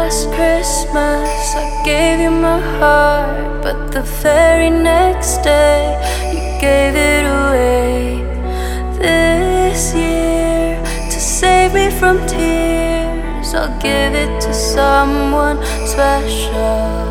Last Christmas I gave you my heart, but the very next day you gave it away. This year, to save me from tears, I'll give it to someone special.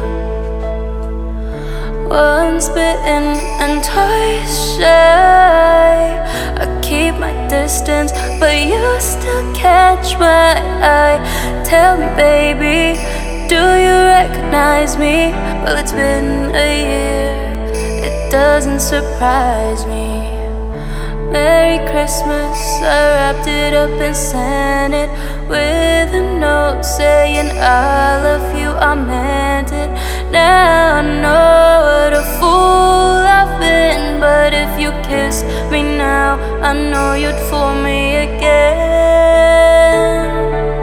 Once bitten and twice shy, I keep my distance, but you still catch my eye. Tell me, baby, do you recognize me? Well, it's been a year, it doesn't surprise me. Merry Christmas, I wrapped it up and sent it with a note saying I love you, I meant it. Now I know what a fool I've been, but if you kissed me now, I know you'd fool me again.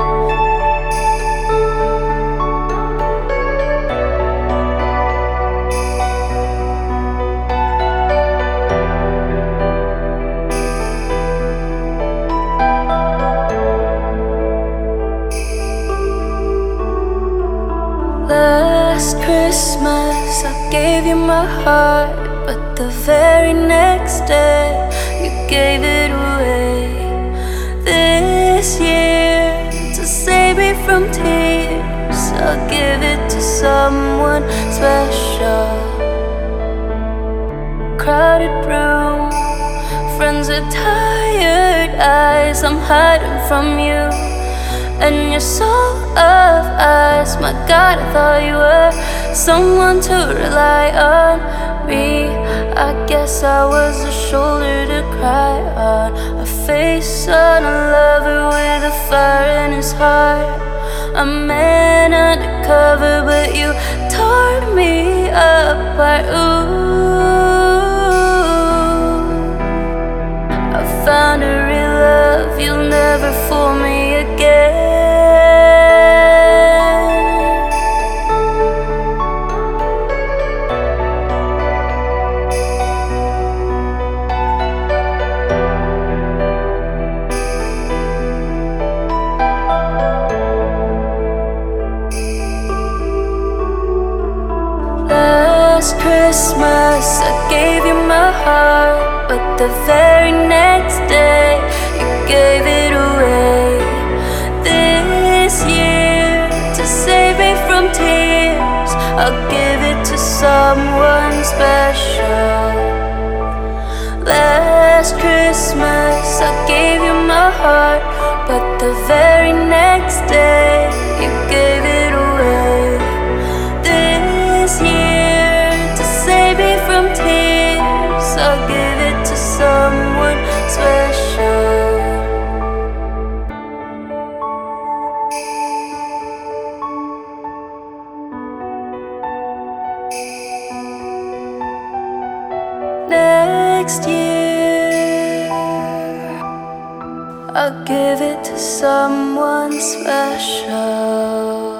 Last Christmas I gave you my heart, but the very next day you gave it away. This year, to save me from tears, I'll give it to someone special. Crowded room, friends with tired eyes, I'm hiding from you and your soul of ice. My God, I thought you were someone to rely on. Me, I guess I was a shoulder to cry on, a face on a lover with a fire in his heart, a man undercover, but you tore me apart. Ooh, I found a real love, you'll never fool me again. Last Christmas I gave you my heart, but the very next day you gave it away. This year, to save me from tears, I'll give it to someone special. Last Christmas I gave you my heart, but the very next day you gave it away. This year, to save me from tears, I'll give it to someone special. Next year, I'll give it to someone special.